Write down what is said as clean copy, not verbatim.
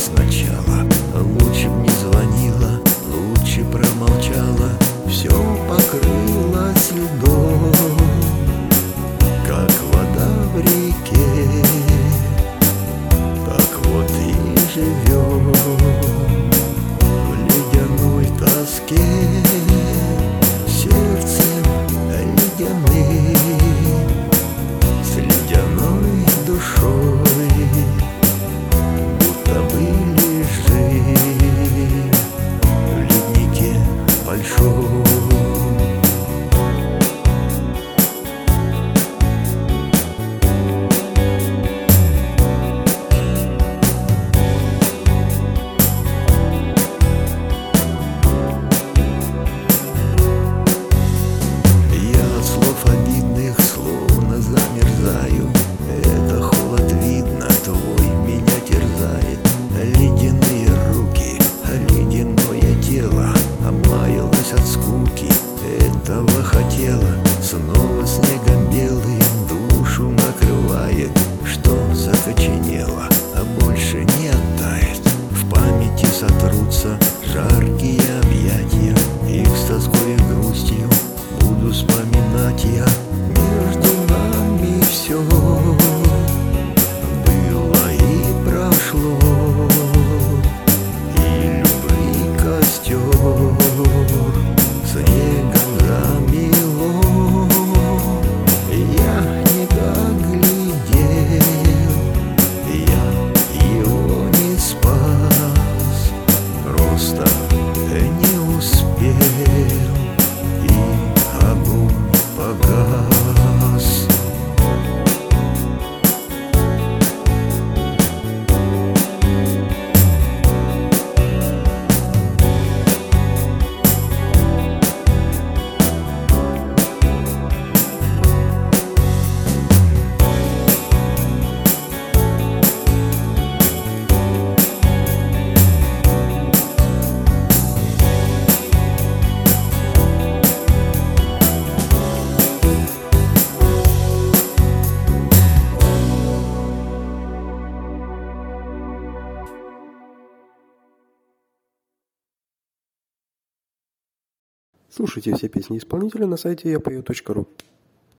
сначала. Лучше б не звонила, лучше промолчала. Все покрылось льдом, как вода в реке. Так вот и живем в ледяной тоске, сердцем ледяным, с ледяной душой, будто бы лежим в леднике большом. Замерзаю, это холод видно, твой меня терзает. Ледяные руки, ледяное тело, обмаялась от скуки, этого хотела. Снова снегом белым душу накрывает, что закоченело, а больше не оттает. В памяти сотрутся жаркие объятия, их с тоской и грустью буду вспоминать я. Между нами все было и прошло, и любый костер снегом замело. Я не доглядел, я его не спас, просто не успел, и огонь погас. Слушайте все песни исполнителя на сайте yapою.ru.